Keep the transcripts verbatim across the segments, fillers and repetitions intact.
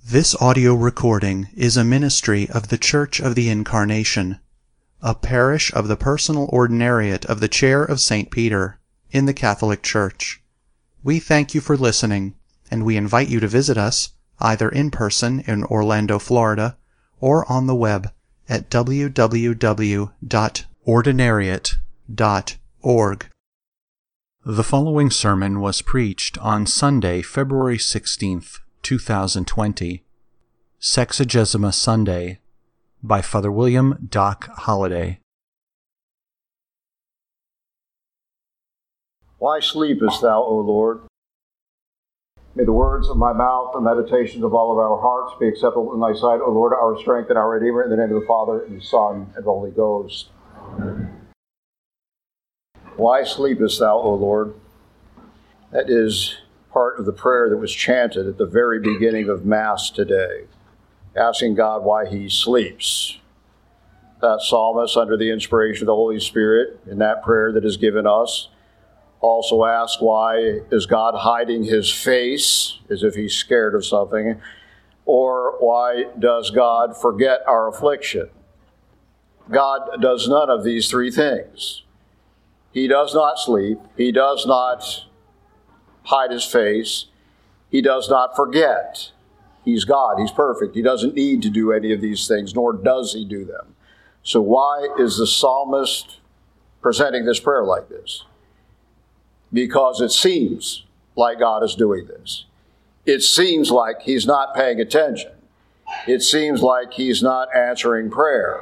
This audio recording is a ministry of the Church of the Incarnation, a parish of the Personal Ordinariate of the Chair of Saint Peter, in the Catholic Church. We thank you for listening, and we invite you to visit us, either in person in Orlando, Florida, or on the web at w w w dot ordinariate dot org. The following sermon was preached on Sunday, February sixteenth, two thousand twenty, Sexagesima Sunday, by Father William Doc Holliday. Why sleepest thou, O Lord? May the words of my mouth and meditations of all of our hearts be acceptable in thy sight, O Lord, our strength and our Redeemer, in the name of the Father, and the Son, and the Holy Ghost. Amen. Why sleepest thou, O Lord? That is part of the prayer that was chanted at the very beginning of Mass today, asking God why he sleeps. That psalmist, under the inspiration of the Holy Spirit, in that prayer that is given us, also asked, why is God hiding his face as if he's scared of something? Or why does God forget our affliction? God does none of these three things. He does not sleep. He does not hide his face. He does not forget. He's God. He's perfect. He doesn't need to do any of these things, nor does he do them. So why is the psalmist presenting this prayer like this? Because it seems like God is doing this. It seems like he's not paying attention. It seems like he's not answering prayer.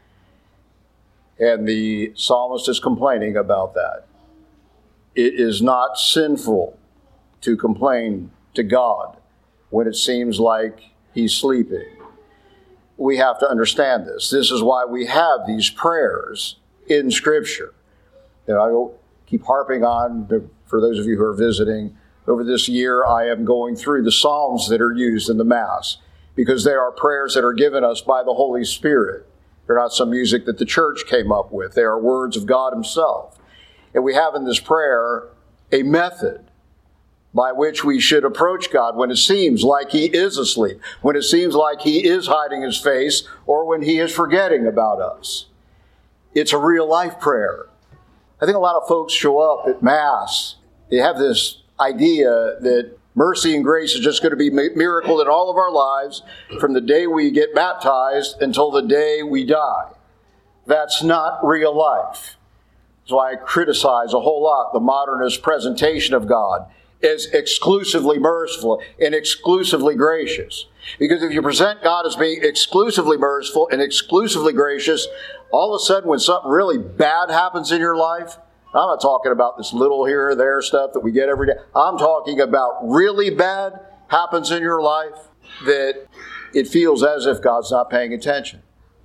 And the psalmist is complaining about that. It is not sinful to complain to God when it seems like he's sleeping. We have to understand this. This is why we have these prayers in Scripture. And I will keep harping on, to, for those of you who are visiting, over this year I am going through the Psalms that are used in the Mass, because they are prayers that are given us by the Holy Spirit. They're not some music that the church came up with. They are words of God himself. And we have in this prayer a method by which we should approach God when it seems like he is asleep, when it seems like he is hiding his face, or when he is forgetting about us. It's a real life prayer. I think a lot of folks show up at Mass. They have this idea that mercy and grace is just going to be a miracle in all of our lives from the day we get baptized until the day we die. That's not real life. That's why I criticize a whole lot the modernist presentation of God as exclusively merciful and exclusively gracious. Because if you present God as being exclusively merciful and exclusively gracious, all of a sudden when something really bad happens in your life, I'm not talking about this little here or there stuff that we get every day. I'm talking about really bad happens in your life that it feels as if God's not paying attention.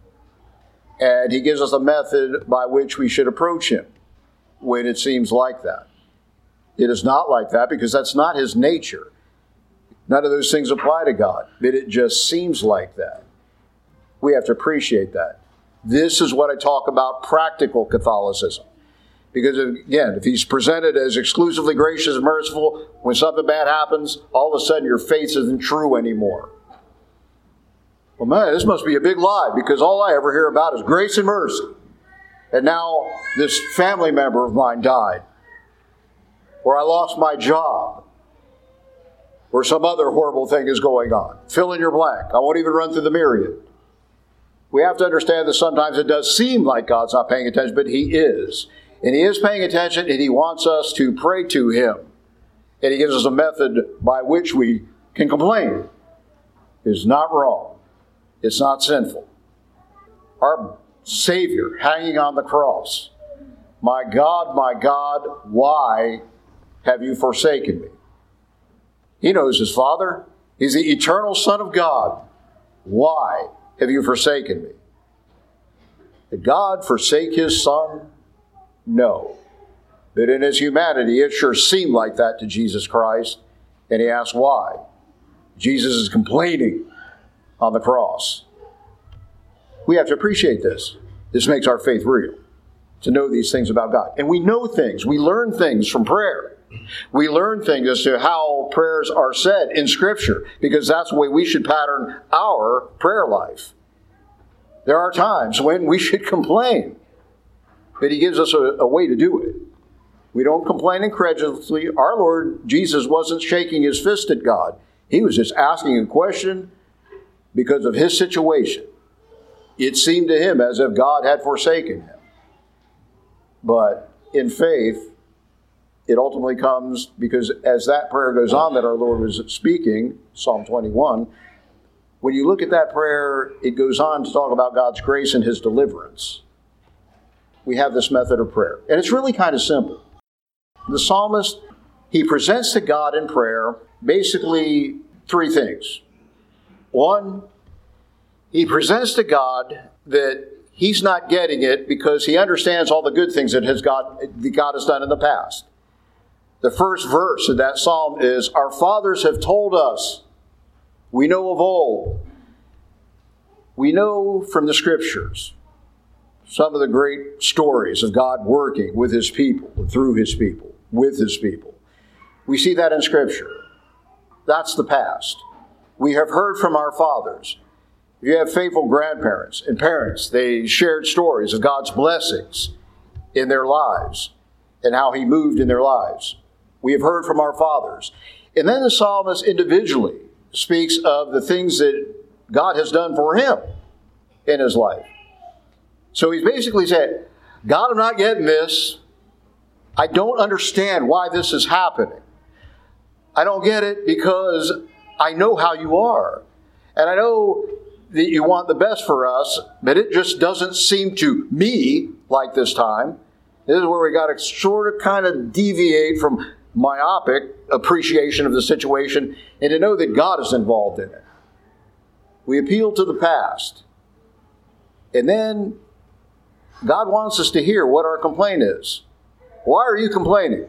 And he gives us a method by which we should approach him when it seems like that. It is not like that because that's not his nature. None of those things apply to God, but it just seems like that. We have to appreciate that. This is what I talk about practical Catholicism. Because, again, if he's presented as exclusively gracious and merciful, when something bad happens, all of a sudden your faith isn't true anymore. Well, man, this must be a big lie, because all I ever hear about is grace and mercy. And now this family member of mine died, or I lost my job, or some other horrible thing is going on. Fill in your blank. I won't even run through the myriad. We have to understand that sometimes it does seem like God's not paying attention, but he is. And he is paying attention, and he wants us to pray to him. And he gives us a method by which we can complain. It's not wrong. It's not sinful. Our Savior hanging on the cross. My God, my God, why have you forsaken me? He knows his Father. He's the eternal Son of God. Why have you forsaken me? Did God forsake his Son? No. But in his humanity, it sure seemed like that to Jesus Christ. And he asked why. Jesus is complaining on the cross. We have to appreciate this. This makes our faith real. to know these things about God. And we know things. We learn things from prayer. We learn things as to how prayers are said in Scripture, because that's the way we should pattern our prayer life. There are times when we should complain, but He gives us a, a way to do it. We don't complain incredulously. Our Lord Jesus wasn't shaking His fist at God. He was just asking a question because of His situation. It seemed to Him as if God had forsaken Him. But in faith, it ultimately comes because as that prayer goes on that our Lord was speaking, Psalm twenty-one, when you look at that prayer, it goes on to talk about God's grace and His deliverance. We have this method of prayer. And it's really kind of simple. The psalmist, he presents to God in prayer basically three things. One, he presents to God that he's not getting it because he understands all the good things that, has God, that God has done in the past. The first verse of that psalm is, our fathers have told us, we know of old. We know from the Scriptures some of the great stories of God working with His people, through His people, with His people. We see that in Scripture. That's the past. We have heard from our fathers. If you have faithful grandparents and parents, they shared stories of God's blessings in their lives and how He moved in their lives. We have heard from our fathers. And then the psalmist individually speaks of the things that God has done for him in his life. So he's basically saying, God, I'm not getting this. I don't understand why this is happening. I don't get it because I know how you are. And I know that you want the best for us, but it just doesn't seem to me like this time. This is where we got to sort of kind of deviate from myopic appreciation of the situation and to know that God is involved in it. We appeal to the past. And then God wants us to hear what our complaint is. Why are you complaining?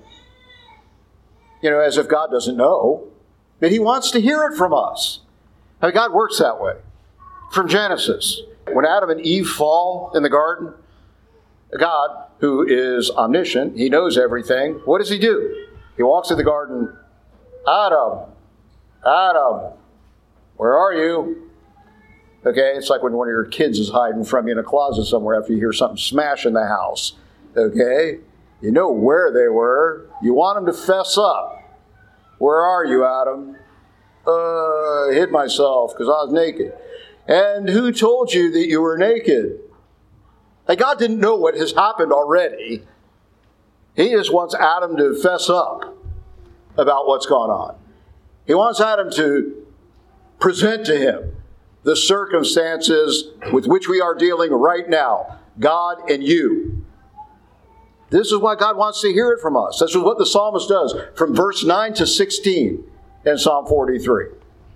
You know, as if God doesn't know. But He wants to hear it from us. I mean, God works that way. From Genesis, when Adam and Eve fall in the garden, God, who is omniscient, He knows everything, what does He do? He walks in the garden, Adam, Adam, where are you? Okay, it's like when one of your kids is hiding from you in a closet somewhere after you hear something smash in the house. Okay, you know where they were. You want them to fess up. Where are you, Adam? Uh, I hid myself because I was naked. And who told you that you were naked? Like, God didn't know what has happened already. He just wants Adam to fess up about what's gone on. He wants Adam to present to him the circumstances with which we are dealing right now, God and you. This is why God wants to hear it from us. This is what the psalmist does from verse nine to sixteen in Psalm forty-three.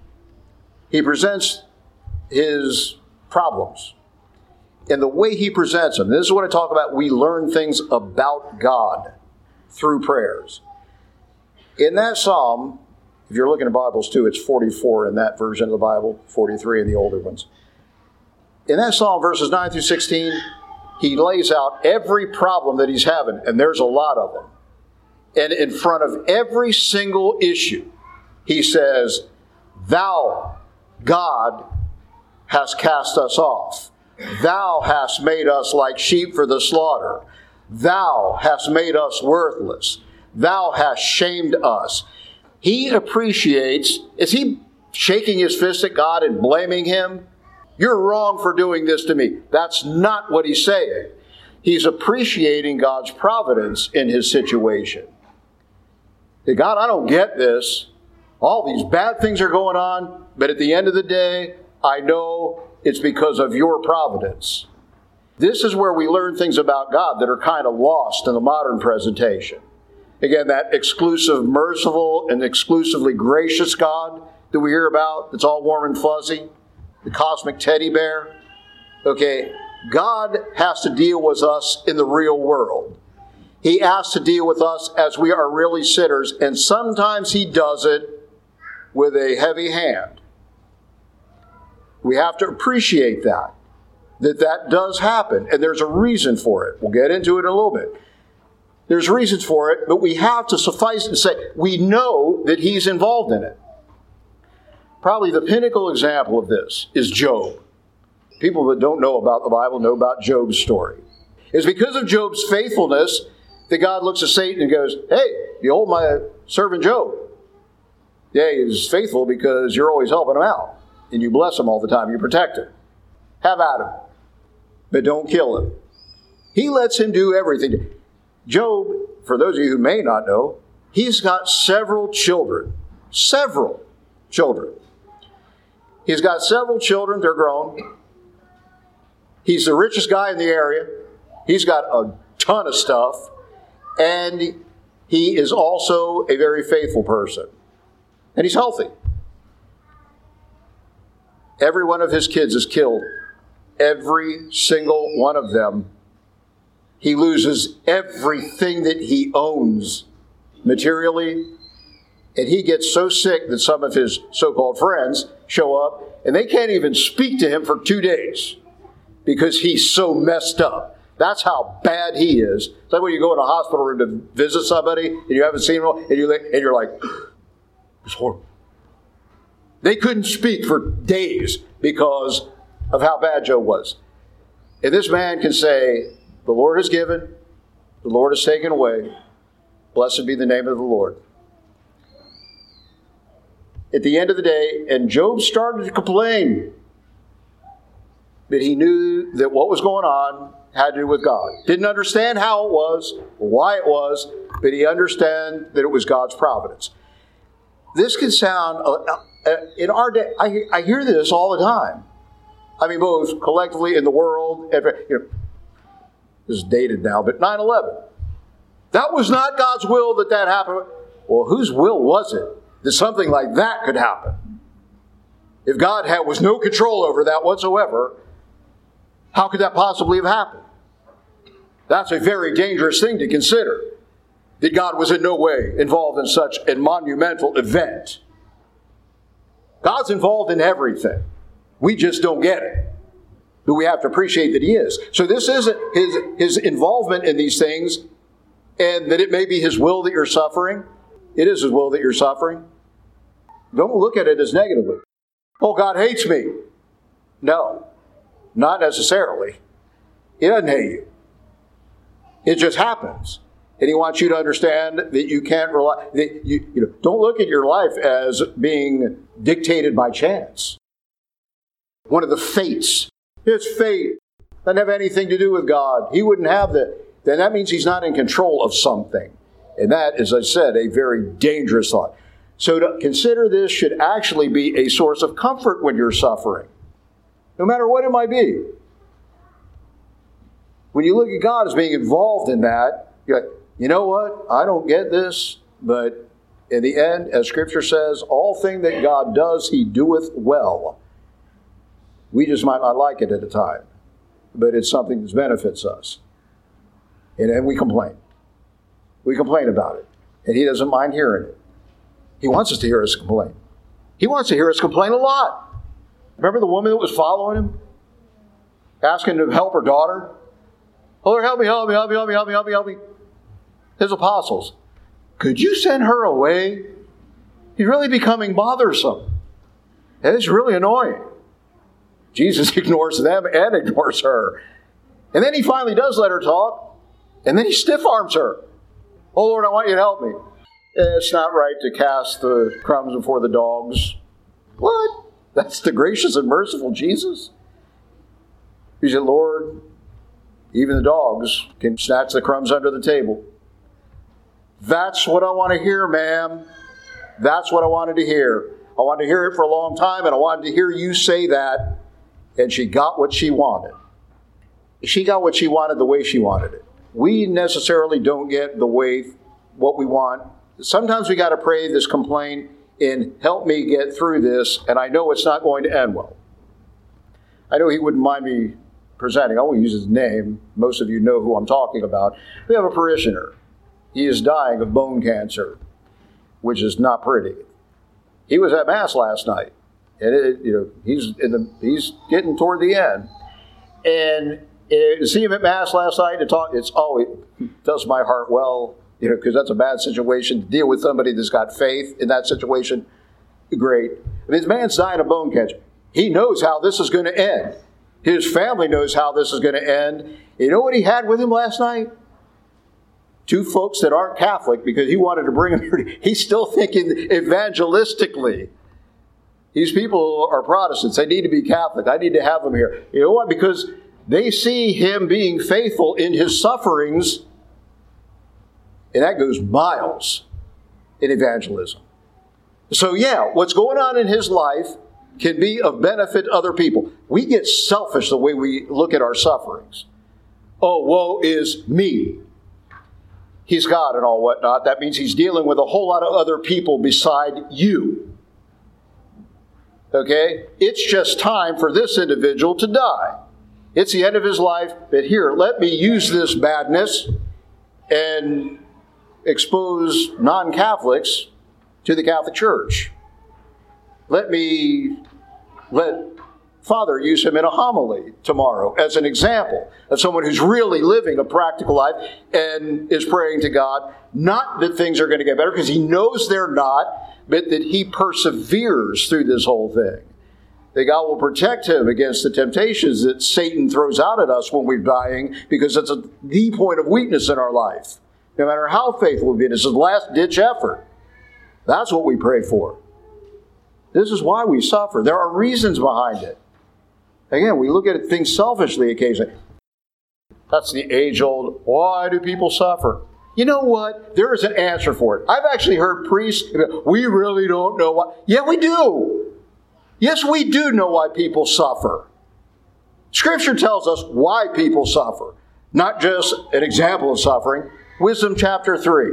He presents his problems. And the way he presents them, this is what I talk about, we learn things about God through prayers. In that psalm, if you're looking at Bibles too, it's forty-four in that version of the Bible, forty-three in the older ones. In that psalm, verses nine through sixteen, he lays out every problem that he's having, and there's a lot of them. And in front of every single issue, he says, Thou, God, hast cast us off. Thou hast made us like sheep for the slaughter. Thou hast made us worthless. Thou hast shamed us. He appreciates, is he shaking his fist at God and blaming him? You're wrong for doing this to me. That's not what he's saying. He's appreciating God's providence in his situation. Hey, God, I don't get this. All these bad things are going on, but at the end of the day, I know it's because of your providence. This is where we learn things about God that are kind of lost in the modern presentation. Again, that exclusive, merciful, and exclusively gracious God that we hear about, that's all warm and fuzzy, the cosmic teddy bear. Okay, God has to deal with us in the real world. He has to deal with us as we are really sinners, and sometimes He does it with a heavy hand. We have to appreciate that. that that does happen, and there's a reason for it. We'll get into it in a little bit. There's reasons for it, but we have to suffice and say, we know that he's involved in it. Probably the pinnacle example of this is Job. People that don't know about the Bible know about Job's story. It's because of Job's faithfulness that God looks at Satan and goes, hey, behold my servant Job. Yeah, he's faithful because you're always helping him out. And you bless him all the time. You protect him. Have at him. But don't kill him. He lets him do everything. Job, for those of you who may not know, he's got several children. Several children. He's got several children. They're grown. He's the richest guy in the area. He's got a ton of stuff. And he is also a very faithful person. And he's healthy. Every one of his kids is killed. Every single one of them. He loses everything that he owns materially. And he gets so sick that some of his so-called friends show up and they can't even speak to him for two days because he's so messed up. That's how bad he is. It's like when you go in a hospital room to visit somebody and you haven't seen them and you're like, and you're like it's horrible. They couldn't speak for days because of how bad Job was. And this man can say, the Lord has given, the Lord has taken away. Blessed be the name of the Lord. At the end of the day, and Job started to complain, but he knew that what was going on had to do with God. Didn't understand how it was, or why it was, but he understood that it was God's providence. This can sound, uh, uh, in our day, I, I hear this all the time. I mean, both collectively in the world, and, you know, this is dated now, but nine eleven. That was not God's will that that happened. Well, whose will was it that something like that could happen? If God had, was no control over that whatsoever, how could that possibly have happened? That's a very dangerous thing to consider, that God was in no way involved in such a monumental event. God's involved in everything. We just don't get it. But we have to appreciate that he is. So this isn't his, his involvement in these things, and that it may be his will that you're suffering. It is his will that you're suffering. Don't look at it as negatively. Oh, God hates me. No, not necessarily. He doesn't hate you. It just happens. And he wants you to understand that you can't rely, that you, you know, don't look at your life as being dictated by chance. One of the fates. It's fate. Doesn't have anything to do with God. He wouldn't have that. Then that means he's not in control of something. And that, as I said, a very dangerous thought. So to consider this should actually be a source of comfort when you're suffering. No matter what it might be. When you look at God as being involved in that, you're like, you know what? I don't get this, but in the end, as Scripture says, all thing that God does, he doeth well. We just might not like it at a time, but it's something that benefits us. And then we complain. We complain about it. And he doesn't mind hearing it. He wants us to hear us complain. He wants to hear us complain a lot. Remember the woman that was following him? Asking to help her daughter? Oh, Lord, help me, help me, help me, help me, help me, help me, help me. His apostles. Could you send her away? He's really becoming bothersome. And it's really annoying. Jesus ignores them and ignores her. And then he finally does let her talk. And then he stiff-arms her. Oh, Lord, I want you to help me. It's not right to cast the crumbs before the dogs. What? That's the gracious and merciful Jesus? He said, Lord, even the dogs can snatch the crumbs under the table. That's what I want to hear, ma'am. That's what I wanted to hear. I wanted to hear it for a long time, and I wanted to hear you say that. And she got what she wanted. She got what she wanted the way she wanted it. We necessarily don't get the way what we want. Sometimes we got to pray this complaint in, help me get through this, and I know it's not going to end well. I know he wouldn't mind me presenting. I won't use his name. Most of you know who I'm talking about. We have a parishioner. He is dying of bone cancer, which is not pretty. He was at Mass last night, and it, you know he's in the he's getting toward the end. And uh, to see him at Mass last night, to talk, it's always does my heart well, you know, because that's a bad situation. To deal with somebody that's got faith in that situation, great. I mean, this man's dying of bone cancer. He knows how this is going to end. His family knows how this is going to end. You know what he had with him last night? Two folks that aren't Catholic, because he wanted to bring them here. He's still thinking evangelistically. These people are Protestants. They need to be Catholic. I need to have them here. You know what? Because they see him being faithful in his sufferings, and that goes miles in evangelism. So yeah, what's going on in his life can be of benefit to other people. We get selfish the way we look at our sufferings. Oh, woe is me. He's God and all whatnot. That means he's dealing with a whole lot of other people beside you. Okay? It's just time for this individual to die. It's the end of his life, but here, let me use this badness and expose non-Catholics to the Catholic Church. Let me let Father use him in a homily tomorrow as an example of someone who's really living a practical life and is praying to God. Not that things are going to get better, because he knows they're not, but that he perseveres through this whole thing. That God will protect him against the temptations that Satan throws out at us when we're dying, because it's a, the point of weakness in our life. No matter how faithful we've been, it's his last-ditch effort. That's what we pray for. This is why we suffer. There are reasons behind it. Again, we look at things selfishly occasionally. That's the age-old, why do people suffer? You know what? There is an answer for it. I've actually heard priests, we really don't know why. Yeah, we do. Yes, we do know why people suffer. Scripture tells us why people suffer, not just an example of suffering. Wisdom chapter three.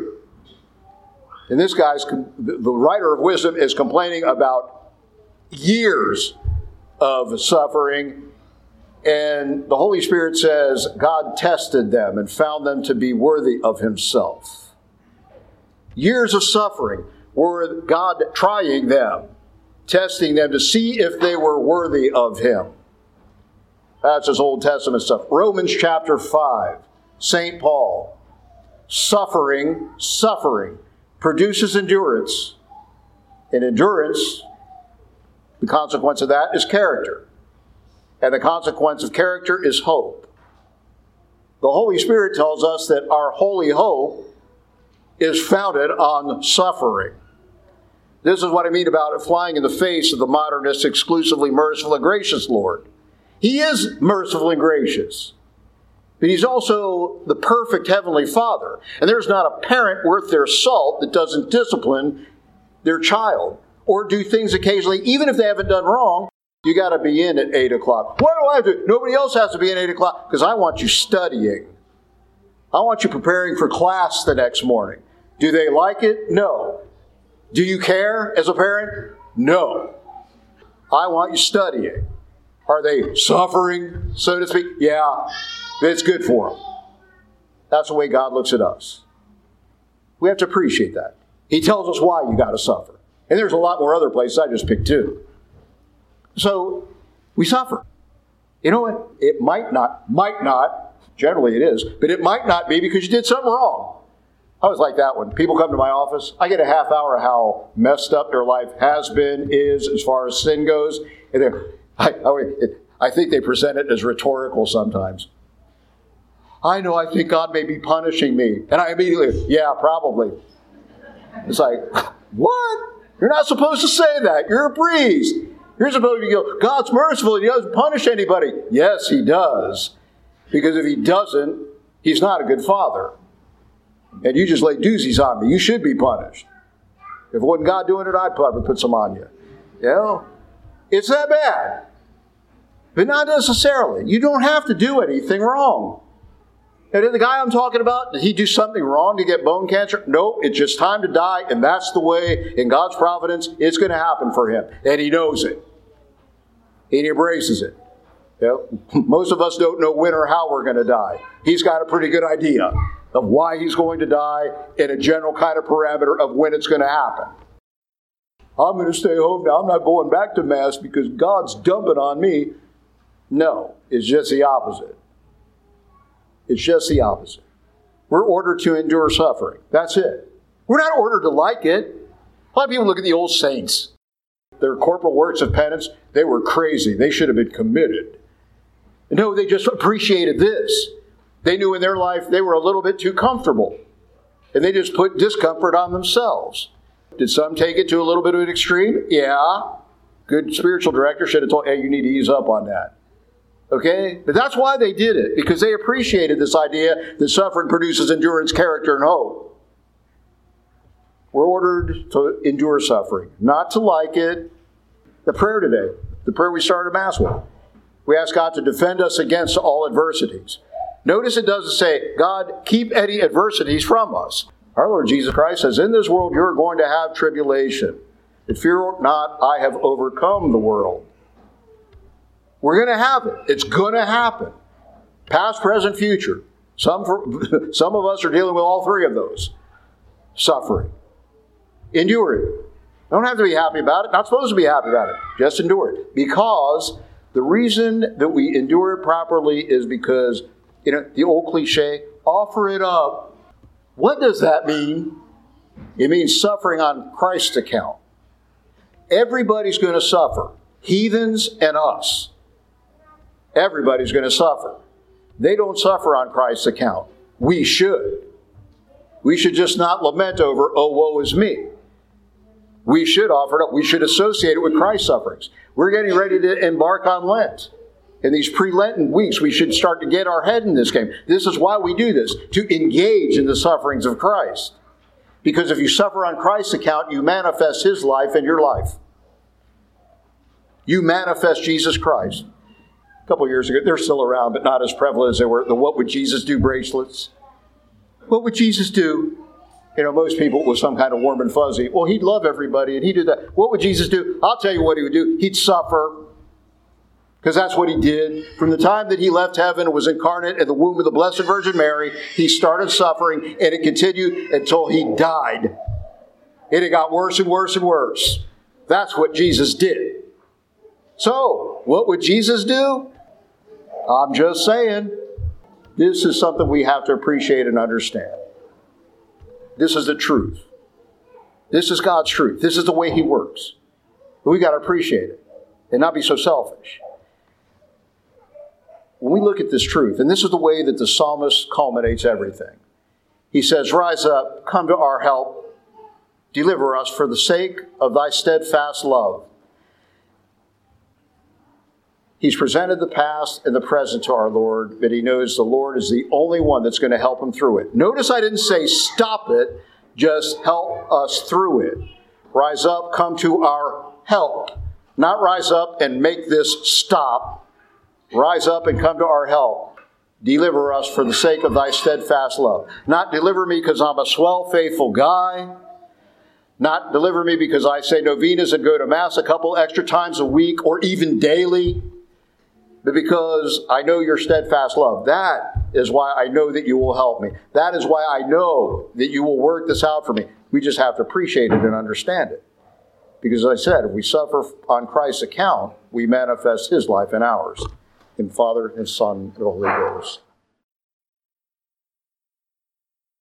And this guy's, the writer of Wisdom is complaining about years of suffering. And the Holy Spirit says God tested them and found them to be worthy of himself. Years of suffering were God trying them, testing them to see if they were worthy of him. That's his Old Testament stuff. Romans chapter five, Saint Paul. Suffering, suffering produces endurance. And endurance, the consequence of that is character. And the consequence of character is hope. The Holy Spirit tells us that our holy hope is founded on suffering. This is what I mean about it flying in the face of the modernist, exclusively merciful and gracious Lord. He is merciful and gracious. But he's also the perfect Heavenly Father. And there's not a parent worth their salt that doesn't discipline their child or do things occasionally, even if they haven't done wrong. You got to be in at eight o'clock. Why do I have to? Nobody else has to be in at eight o'clock, because I want you studying. I want you preparing for class the next morning. Do they like it? No. Do you care as a parent? No. I want you studying. Are they suffering, so to speak? Yeah. It's good for them. That's the way God looks at us. We have to appreciate that. He tells us why you got to suffer. And there's a lot more other places. I just picked two. So, we suffer. You know what? It might not, might not, generally it is, but it might not be because you did something wrong. I was like that when people come to my office. I get a half hour of how messed up their life has been, is, as far as sin goes. And they're, I, I, I think they present it as rhetorical sometimes. I know, I think God may be punishing me. And I immediately, yeah, probably. It's like, what? You're not supposed to say that. You're a priest. You're supposed to go, God's merciful. He doesn't punish anybody. Yes, he does. Because if he doesn't, he's not a good father. And you just lay doozies on me. You should be punished. If it wasn't God doing it, I'd probably put some on you. You know? It's that bad. But not necessarily. You don't have to do anything wrong. And the guy I'm talking about, did he do something wrong to get bone cancer? No, it's just time to die, and that's the way, in God's providence, it's going to happen for him. And he knows it. And he embraces it. You know, most of us don't know when or how we're going to die. He's got a pretty good idea of why he's going to die and a general kind of parameter of when it's going to happen. I'm going to stay home now. I'm not going back to Mass because God's dumping on me. No, it's just the opposite. It's just the opposite. We're ordered to endure suffering. That's it. We're not ordered to like it. A lot of people look at the old saints. Their corporal works of penance, they were crazy. They should have been committed. No, they just appreciated this. They knew in their life they were a little bit too comfortable. And they just put discomfort on themselves. Did some take it to a little bit of an extreme? Yeah. Good spiritual director should have told, hey, you need to ease up on that. Okay? But that's why they did it. Because they appreciated this idea that suffering produces endurance, character, and hope. We're ordered to endure suffering, not to like it. The prayer today, the prayer we started Mass with, we ask God to defend us against all adversities. Notice it doesn't say, God, keep any adversities from us. Our Lord Jesus Christ says, in this world you're going to have tribulation. But fear not, I have overcome the world. We're going to have it. It's going to happen. Past, present, future. Some, for, some of us are dealing with all three of those. Suffering. Endure it. Don't have to be happy about it. Not supposed to be happy about it. Just endure it. Because the reason that we endure it properly is because, you know, the old cliche, offer it up. What does that mean? It means suffering on Christ's account. Everybody's going to suffer. Heathens and us. Everybody's going to suffer. They don't suffer on Christ's account. We should. We should just not lament over, oh, woe is me. We should offer it up. We should associate it with Christ's sufferings. We're getting ready to embark on Lent. In these pre-Lenten weeks, we should start to get our head in this game. This is why we do this, to engage in the sufferings of Christ. Because if you suffer on Christ's account, you manifest His life in your life. You manifest Jesus Christ. A couple of years ago, they're still around, but not as prevalent as they were. The What Would Jesus Do bracelets. What would Jesus do? You know, most people with some kind of warm and fuzzy. Well, He'd love everybody, and He'd do that. What would Jesus do? I'll tell you what He would do. He'd suffer. Because that's what He did. From the time that He left heaven and was incarnate in the womb of the Blessed Virgin Mary, He started suffering, and it continued until He died. And it got worse and worse and worse. That's what Jesus did. So, what would Jesus do? I'm just saying, this is something we have to appreciate and understand. This is the truth. This is God's truth. This is the way He works. We've got to appreciate it and not be so selfish. When we look at this truth, and this is the way that the psalmist culminates everything. He says, rise up, come to our help, deliver us for the sake of thy steadfast love. He's presented the past and the present to our Lord, but he knows the Lord is the only one that's going to help him through it. Notice I didn't say stop it, just help us through it. Rise up, come to our help. Not rise up and make this stop. Rise up and come to our help. Deliver us for the sake of thy steadfast love. Not deliver me because I'm a swell, faithful guy. Not deliver me because I say novenas and go to Mass a couple extra times a week or even daily. But because I know your steadfast love. That is why I know that you will help me. That is why I know that you will work this out for me. We just have to appreciate it and understand it. Because as I said, if we suffer on Christ's account, we manifest His life in ours. In Father, and Son, and the Holy Ghost.